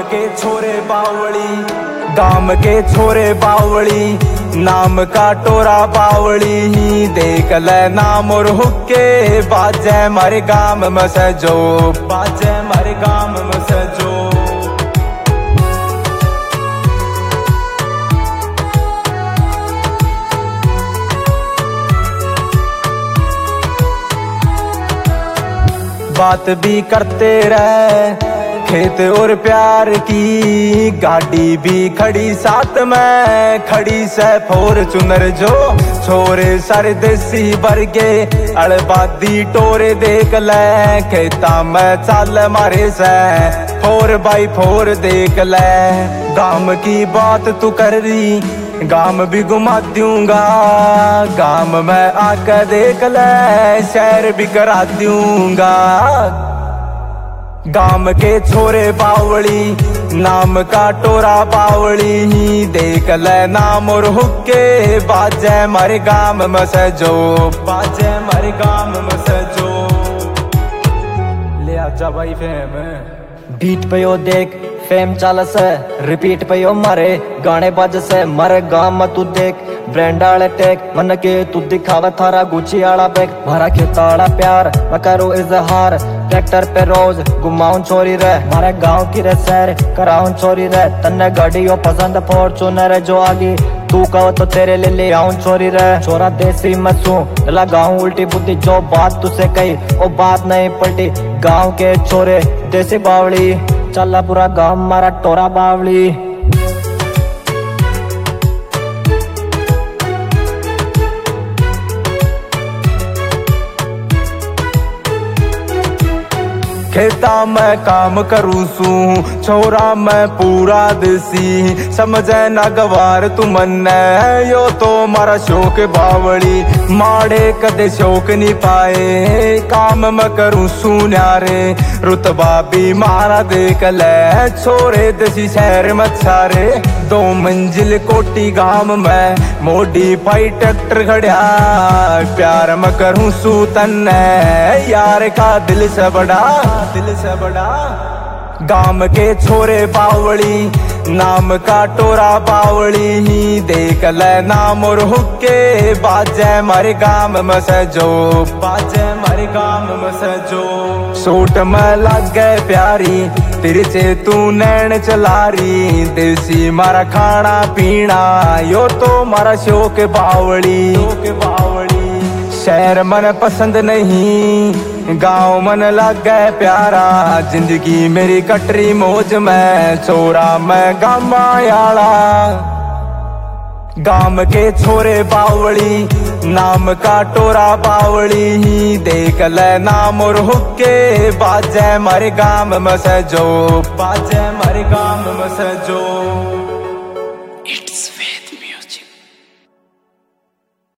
के छोरे बावली, गाम के छोरे बावली, नाम का टोरा बावली ही देख ले नाम और हुक्के बाजे मारे गाम में सजो, बाजे मारे गाम में सजो। बात भी करते रहे खेत और प्यार की, गाड़ी भी खड़ी साथ में, खड़ी से फॉर्च्यूनर जो छोरे सारे देसी बरगे अड़बादी टोरे देख ले खेता में चाल मारे से 4x4 देख ले। गाम की बात तू कर रही, गाम भी घुमा दूंगा, गाम में आकर देख ले शहर भी करा दूंगा। गाम के छोरे बावली, नाम का टोरा बावली ही देख ले नाम और हुक्के बाजे मारे गाम में सजो, बाजे मारे गाम में सजो। ले आजा भाई फेम बीट पे यो देख फेम चाल से, रिपीट पे यो मारे गाने बाज से, मारे गाम में तू देख ब्रांड आले टेक, मन के तू दिखावा थारा गुची आला बैग, मारा खेताड़ा प्यार मैं करूँ इजहार, ट्रैक्टर पे रोज घुमाऊं छोरी रे, मारे गांव की रे सैर कराऊं छोरी रे, तन्ने गाड़ियों पसंद फॉर्च्यूनर जो आगी, तू कहो तो तेरे ले आऊं छोरी रे। छोरा देसी मसूं लगाऊं उल्टी बुद्धि, जो बात तुझसे कही वो बात नहीं पलटी, गांव के छोरे देसी बावली, चला पूरा गांव मारा टोरा बावली। खेता में काम करूँ सू छोरा मैं पूरा देसी, समझे ना गवार तू मन यो तो मारा शौक बावली, माड़े कदे शौक नहीं पाए काम में करूँ सू न्यारे, रुतबा भी मारा देख ले छोरे देसी शहर में छारे। 2 मंजिल कोटी गांव में मॉडिफाई ट्रैक्टर खड़ा, प्यार में करूँ सू तन्ने यार का दिल से बड़ा, दिल से बड़ा। गाम के छोरे बावली, नाम का टोरा बावली ही देख ले नाम और हुक्के बाजे मारे गाम में सजो, बाजे मारे गाम में सजो। सूट में लग गए प्यारी तिरछे तू नैन चलारी, देसी मारा खाना पीना यो तो मारा शौक बावली, शौक बावली। शहर मन पसंद नहीं गाँव मन लग गए प्यारा, जिंदगी मेरी कटरी मौज में छोरा मैं गामा आला। गाम के छोरे बावली, नाम का टोरा बावली ही देख ले नाम और हुक्के बाजे मारे गाम में सजो, बाजे मारे गाम में सजो।